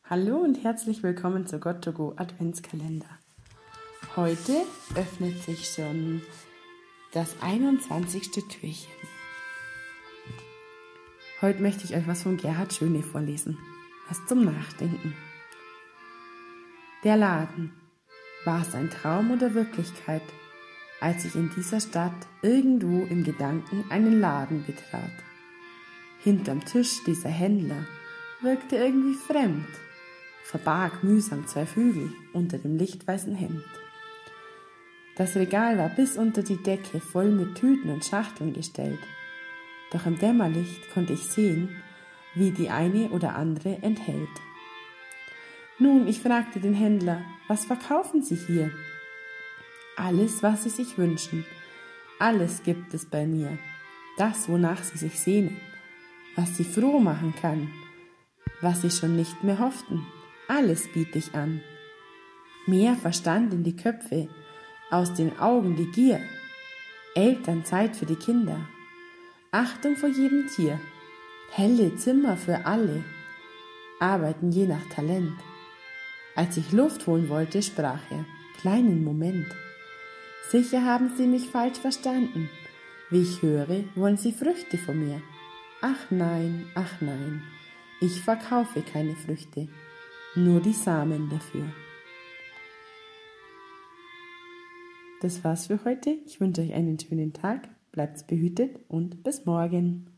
Hallo und herzlich willkommen zu Got to Go Adventskalender. Heute öffnet sich schon das 21. Türchen. Heute möchte ich euch was von Gerhard Schöne vorlesen. Was zum Nachdenken. Der Laden. War es ein Traum oder Wirklichkeit, als ich in dieser Stadt irgendwo im Gedanken einen Laden betrat? Hinterm Tisch dieser Händler wirkte irgendwie fremd, verbarg mühsam zwei Flügel unter dem lichtweißen Hemd. Das Regal war bis unter die Decke voll mit Tüten und Schachteln gestellt, doch im Dämmerlicht konnte ich sehen, wie die eine oder andere enthält. Nun, ich fragte den Händler, was verkaufen Sie hier? Alles, was Sie sich wünschen, alles gibt es bei mir, das, wonach Sie sich sehnen, was Sie froh machen kann, was Sie schon nicht mehr hofften, alles biete ich an. Mehr Verstand in die Köpfe, aus den Augen die Gier, Elternzeit für die Kinder, Achtung vor jedem Tier, helle Zimmer für alle, arbeiten je nach Talent. Als ich Luft holen wollte, sprach er, kleinen Moment. Sicher haben Sie mich falsch verstanden. Wie ich höre, wollen Sie Früchte von mir. Ach nein, ich verkaufe keine Früchte, nur die Samen dafür. Das war's für heute. Ich wünsche euch einen schönen Tag, bleibt behütet und bis morgen.